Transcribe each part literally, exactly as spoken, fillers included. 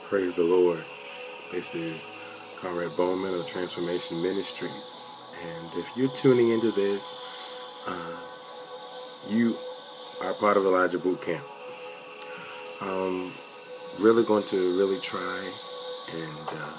Praise the Lord. This is Conrad Bowman of Transformation Ministries. And if you're tuning into this, uh, you are part of Elijah Boot Camp. Um, really going to really try and uh,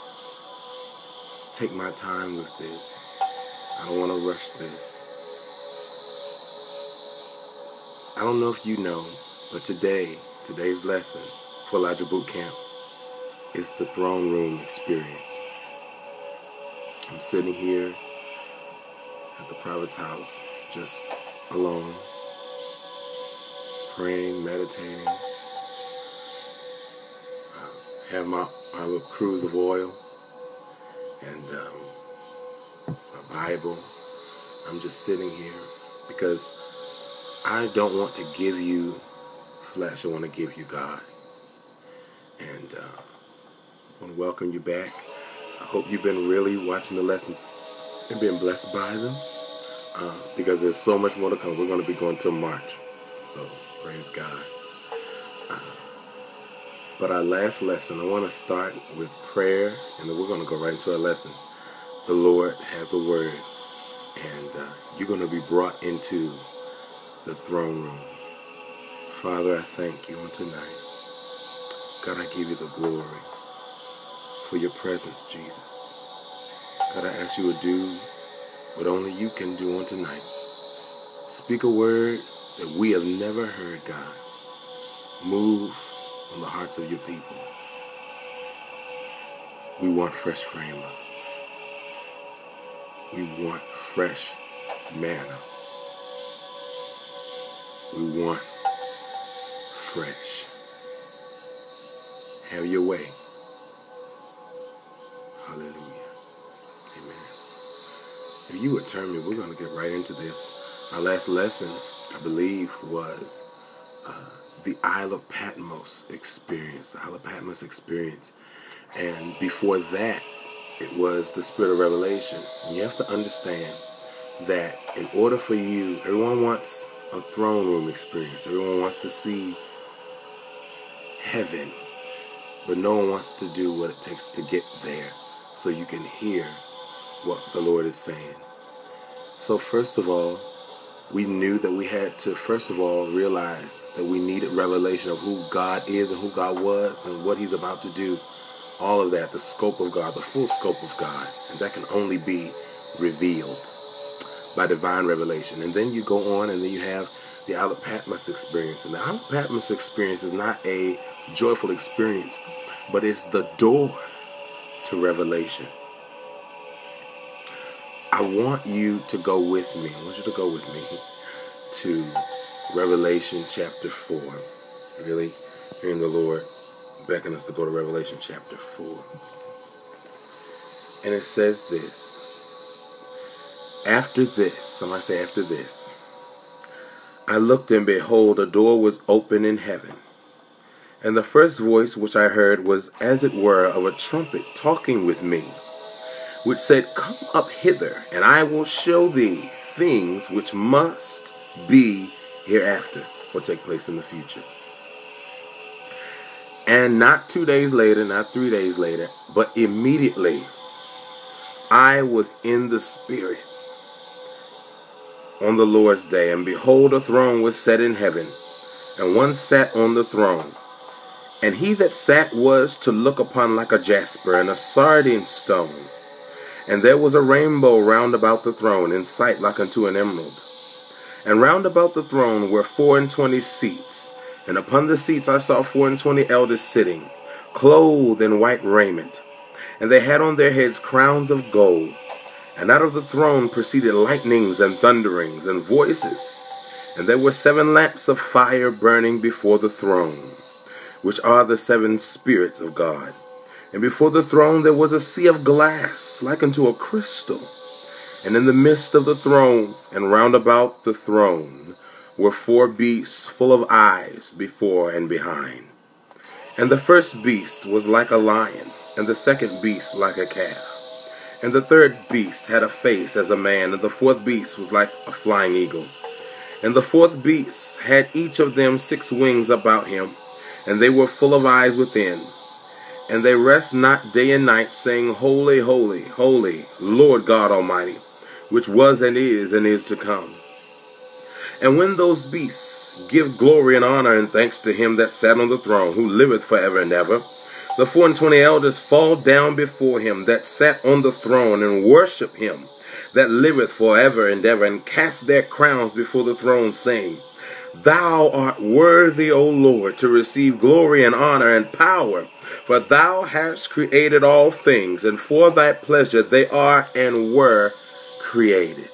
take my time with this. I don't want to rush this. I don't know if you know, but today, today's lesson for Elijah Boot Camp is the throne room experience. I'm sitting here at the prophet's house, just alone, praying, meditating. I have my, my little cruise of oil and um, my Bible. I'm just sitting here because I don't want to give you flesh. I want to give you God. And uh, I want to welcome you back. I hope you've been really watching the lessons and been blessed by them, uh, because there's so much more to come. We're going to be going till March, so praise God. Uh, but our last lesson, I want to start with prayer, and then we're going to go right into our lesson. The Lord has a word, and uh, you're going to be brought into the throne room. Father, I thank you on tonight. God, I give you the glory for your presence, Jesus. God, I ask you to do what only you can do on tonight. Speak a word that we have never heard, God. Move on the hearts of your people. We want fresh rhema. We want fresh manna. We want fresh. Have your way. Hallelujah. Amen. If you would turn me, we're going to get right into this. Our last lesson, I believe, was uh, the Isle of Patmos experience. The Isle of Patmos experience. And before that, it was the Spirit of Revelation. And you have to understand that in order for you, everyone wants a throne room experience. Everyone wants to see heaven. But no one wants to do what it takes to get there so you can hear what the Lord is saying. So first of all, we knew that we had to, first of all, realize that we needed revelation of who God is and who God was and what he's about to do. All of that, the scope of God, the full scope of God. And that can only be revealed by divine revelation. And then you go on and then you have the Isle of Patmos experience. And the Isle of Patmos experience is not a joyful experience, but it's the door to revelation. I want you to go with me. I want you to go with me to Revelation chapter four. Really hearing the Lord beckon us to go to Revelation chapter four. And it says this. After this, somebody say after this, I looked and behold, a door was open in heaven. And the first voice which I heard was as it were of a trumpet talking with me, which said, Come up hither, and I will show thee things which must be hereafter, or take place in the future. And not two days later, not three days later, but immediately I was in the Spirit on the Lord's day, and behold, a throne was set in heaven, and one sat on the throne. And he that sat was to look upon like a jasper and a sardine stone. And there was a rainbow round about the throne, in sight like unto an emerald. And round about the throne were four and twenty seats, and upon the seats I saw four and twenty elders sitting, clothed in white raiment. And they had on their heads crowns of gold. And out of the throne proceeded lightnings and thunderings and voices. And there were seven lamps of fire burning before the throne, which are the seven spirits of God. And before the throne there was a sea of glass, like unto a crystal. And in the midst of the throne, and round about the throne, were four beasts full of eyes before and behind. And the first beast was like a lion, and the second beast like a calf. And the third beast had a face as a man, and the fourth beast was like a flying eagle. And the fourth beast had each of them six wings about him, and they were full of eyes within. And they rest not day and night, saying, Holy, holy, holy, Lord God Almighty, which was and is and is to come. And when those beasts give glory and honor and thanks to him that sat on the throne, who liveth forever and ever, the four and twenty elders fall down before him that sat on the throne, and worship him that liveth forever and ever, and cast their crowns before the throne, saying, Thou art worthy, O Lord, to receive glory and honor and power, for thou hast created all things, and for thy pleasure they are and were created.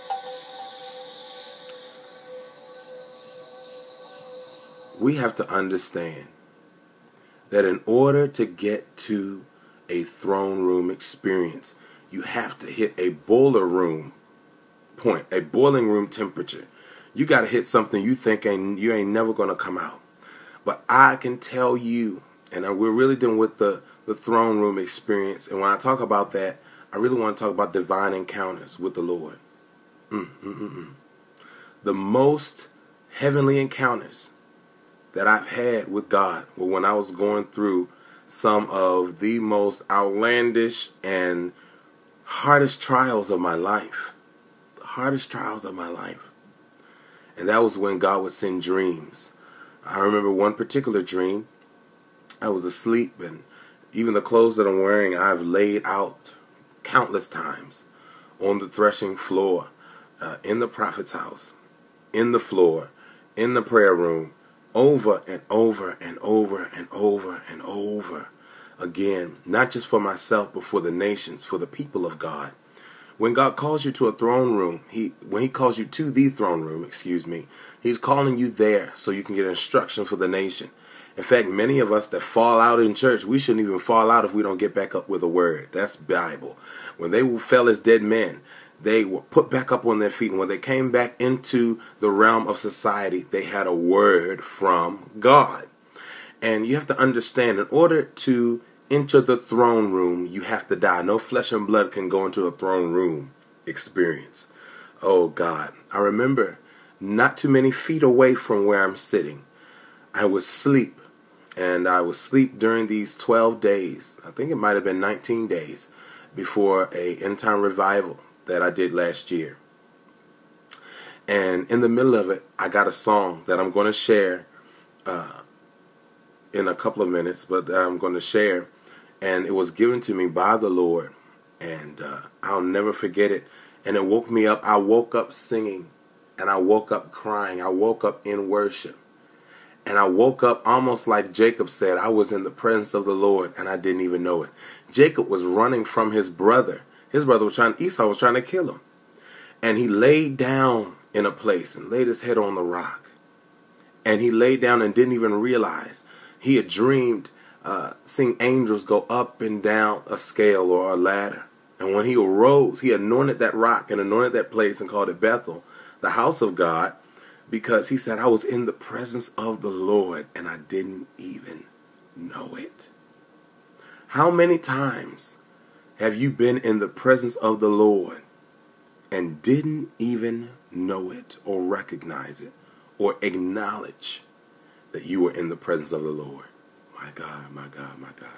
We have to understand that in order to get to a throne room experience, you have to hit a boiler room point, a boiling room temperature. You got to hit something you think ain't, you ain't never going to come out. But I can tell you, and we're really dealing with the, the throne room experience. And when I talk about that, I really want to talk about divine encounters with the Lord. Mm, mm, mm, mm. The most heavenly encounters that I've had with God were when I was going through some of the most outlandish and hardest trials of my life. The hardest trials of my life. And that was when God would send dreams. I remember one particular dream. I was asleep, and even the clothes that I'm wearing, I've laid out countless times on the threshing floor, uh, in the prophet's house, in the floor, in the prayer room, over and over and over and over and over again, not just for myself, but for the nations, for the people of God. When God calls you to a throne room, he when he calls you to the throne room, excuse me, he's calling you there so you can get instruction for the nation. In fact, many of us that fall out in church, we shouldn't even fall out if we don't get back up with a word. That's Bible. When they fell as dead men, they were put back up on their feet. And when they came back into the realm of society, they had a word from God. And you have to understand, in order to enter the throne room, you have to die. No flesh and blood can go into a throne room experience. Oh God. I remember not too many feet away from where I'm sitting, I would sleep. And I would sleep during these twelve days. I think it might have been nineteen days before a end time revival that I did last year. And in the middle of it, I got a song that I'm going to share uh, in a couple of minutes, but I'm going to share. And it was given to me by the Lord, and uh, I'll never forget it. And it woke me up. I woke up singing, and I woke up crying. I woke up in worship. And I woke up almost like Jacob said, I was in the presence of the Lord, and I didn't even know it. Jacob was running from his brother. His brother was trying, Esau was trying to kill him. And he laid down in a place and laid his head on the rock. And he laid down and didn't even realize he had dreamed uh, seeing angels go up and down a scale or a ladder. And when he arose, he anointed that rock and anointed that place and called it Bethel, the house of God, because he said, I was in the presence of the Lord and I didn't even know it. How many times have you been in the presence of the Lord and didn't even know it or recognize it or acknowledge that you were in the presence of the Lord? My God, my God, my God.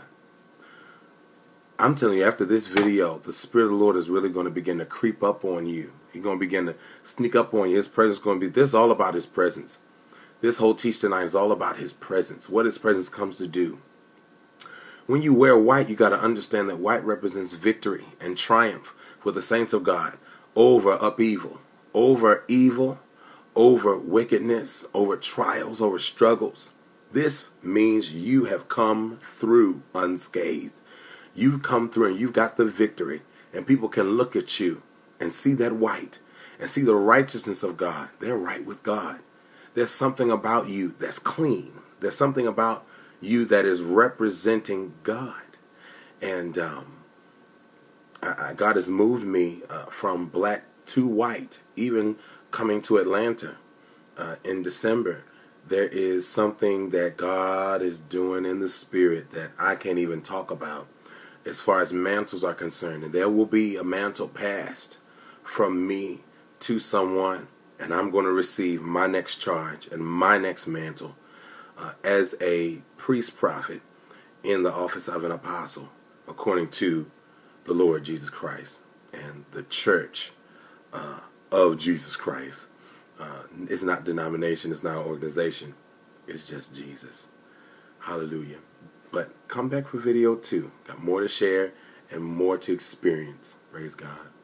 I'm telling you, after this video, the Spirit of the Lord is really going to begin to creep up on you. He's going to begin to sneak up on you. His presence is going to be, this is all about His presence. This whole teach tonight is all about His presence, what His presence comes to do. When you wear white, you got to understand that white represents victory and triumph for the saints of God over up evil, over evil, over wickedness, over trials, over struggles. This means you have come through unscathed. You've come through and you've got the victory, and people can look at you and see that white and see the righteousness of God. They're right with God. There's something about you that's clean. There's something about you that is representing God. And um, I, I, God has moved me uh, from black to white. Even coming to Atlanta uh, in December, there is something that God is doing in the spirit that I can't even talk about as far as mantles are concerned. And there will be a mantle passed from me to someone, and I'm going to receive my next charge and my next mantle uh, as a priest prophet in the office of an apostle, according to the Lord Jesus Christ and the church uh, of Jesus Christ. Uh, it's not denomination, it's not organization, it's just Jesus. Hallelujah. But come back for video two. Got more to share and more to experience. Praise God.